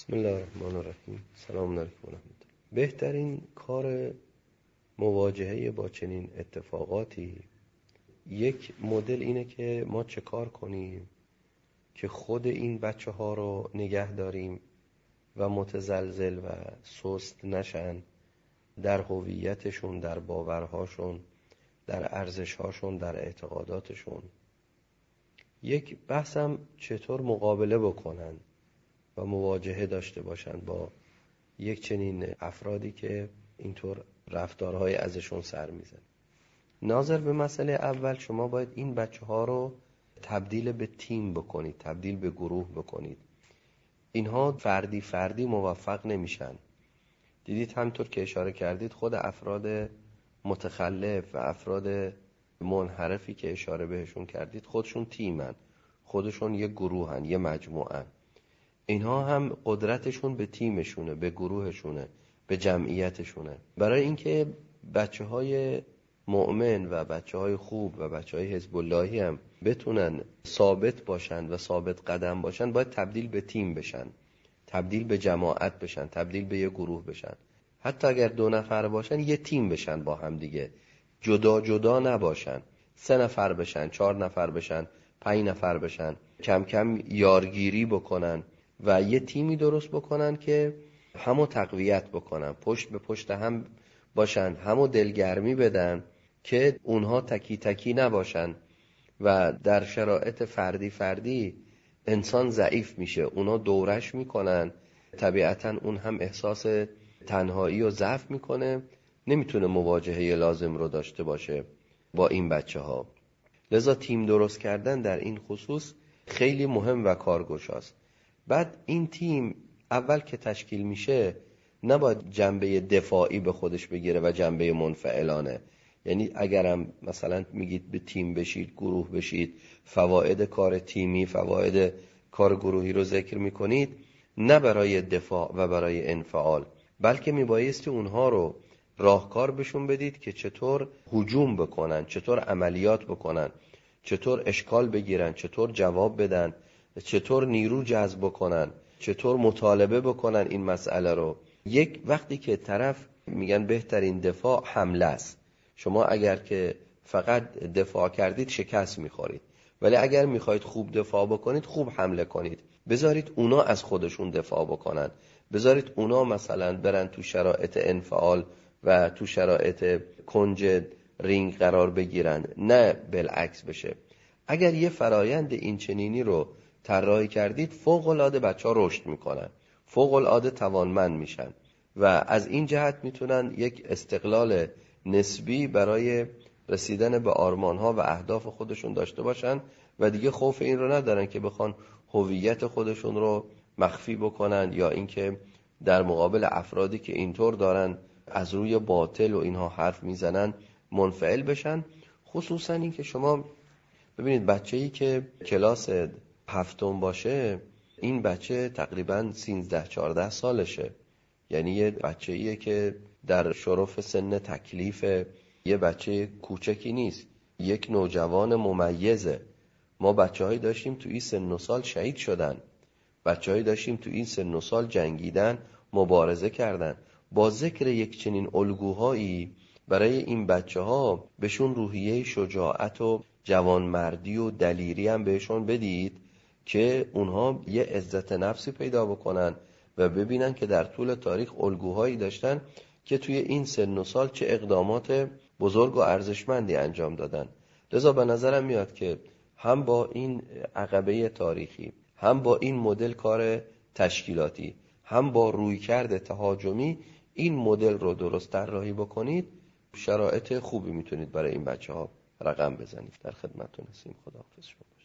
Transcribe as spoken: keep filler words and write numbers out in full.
بسم الله الرحمن الرحیم. سلام علیکم و رحمت الله. بهترین کار مواجهه با چنین اتفاقاتی، یک مدل اینه که ما چه کار کنیم که خود این بچه ها رو نگه داریم و متزلزل و سست نشن در هویتشون، در باورهاشون، در ارزشهاشون، در اعتقاداتشون. یک بحثم چطور مقابله بکنن و مواجهه داشته باشن با یک چنین افرادی که اینطور رفتارهای ازشون سر میزن. ناظر به مسئله اول، شما باید این بچه ها رو تبدیل به تیم بکنید، تبدیل به گروه بکنید. اینها فردی فردی موفق نمیشن. دیدید همطور که اشاره کردید، خود افراد متخلف و افراد منحرفی که اشاره بهشون کردید خودشون تیمن، خودشون یه گروهن، یه مجموعن. اینها هم قدرتشون به تیمشونه، به گروهشونه، به جمعیتشونه. برای اینکه بچه های مؤمن و بچه های خوب و بچه های حزب اللهی هم بتونن ثابت باشن و ثابت قدم باشن، باید تبدیل به تیم بشن، تبدیل به جماعت بشن، تبدیل به یه گروه بشن. حتی اگر دو نفر باشن یه تیم بشن با هم دیگه، جدا جدا نباشن. سه نفر بشن، چهار نفر بشن، پنج نفر بشن، کم کم یارگیری بکنن و یه تیمی درست بکنن که همو تقویت بکنن، پشت به پشت هم باشن، همو دلگرمی بدن که اونها تکی تکی نباشن و در شرایط فردی فردی انسان ضعیف میشه، اونها دورش میکنن، طبیعتا اون هم احساس تنهایی و ضعف میکنه، نمیتونه مواجهه لازم رو داشته باشه با این بچه ها. لذا تیم درست کردن در این خصوص خیلی مهم و کارگشاست. بعد این تیم اول که تشکیل میشه نباید جنبه دفاعی به خودش بگیره و جنبه منفعلانه. یعنی اگرم مثلا میگید به تیم بشید، گروه بشید، فواید کار تیمی، فواید کار گروهی رو ذکر میکنید، نه برای دفاع و برای انفعال، بلکه میبایستی اونها رو راهکار بهشون بدید که چطور هجوم بکنن، چطور عملیات بکنن، چطور اشکال بگیرن، چطور جواب بدن، چطور نیرو جذب بکنن، چطور مطالبه بکنن این مسئله رو. یک وقتی که طرف میگن بهترین دفاع حمله است. شما اگر که فقط دفاع کردید شکست میخورید، ولی اگر میخواید خوب دفاع بکنید خوب حمله کنید. بذارید اونا از خودشون دفاع بکنن، بذارید اونا مثلا برن تو شرایط انفعال و تو شرایط کنج رینگ قرار بگیرن، نه بالعکس بشه. اگر یه فرایند این چنینی رو طراحی کردید، فوق العاده بچه‌ها رشد میکنن، فوق العاده توانمند میشن و از این جهت میتونن یک استقلال نسبی برای رسیدن به آرمانها و اهداف خودشون داشته باشن و دیگه خوف این رو ندارن که بخوان هویت خودشون رو مخفی بکنن یا اینکه در مقابل افرادی که اینطور دارن از روی باطل و اینها حرف میزنن منفعل بشن. خصوصا این که شما ببینید بچه‌ای که کلاس هفتم باشه، این بچه تقریباً سیزده چهارده سالشه، یعنی یه بچه‌ایه که در شرف سن تکلیفه، یه بچه کوچکی نیست، یک نوجوان ممیزه. ما بچه‌هایی داشتیم تو این سن و سال شهید شدن، بچه‌هایی داشتیم تو این سن و سال جنگیدن، مبارزه کردن. با ذکر یک چنین الگوهایی برای این بچه‌ها بهشون روحیه شجاعت و جوانمردی و دلیری هم بهشون بدید که اونها یه عزت نفسی پیدا بکنن و ببینن که در طول تاریخ الگوهایی داشتن که توی این سن و سال چه اقدامات بزرگ و ارزشمندی انجام دادن. لذا به نظرم میاد که هم با این عقبه تاریخی، هم با این مدل کار تشکیلاتی، هم با رویکرد تهاجمی این مدل رو درست طراحی بکنید، شرایط خوبی میتونید برای این بچه ها رقم بزنید. در خدمتتون هستیم. خداحافظ شما.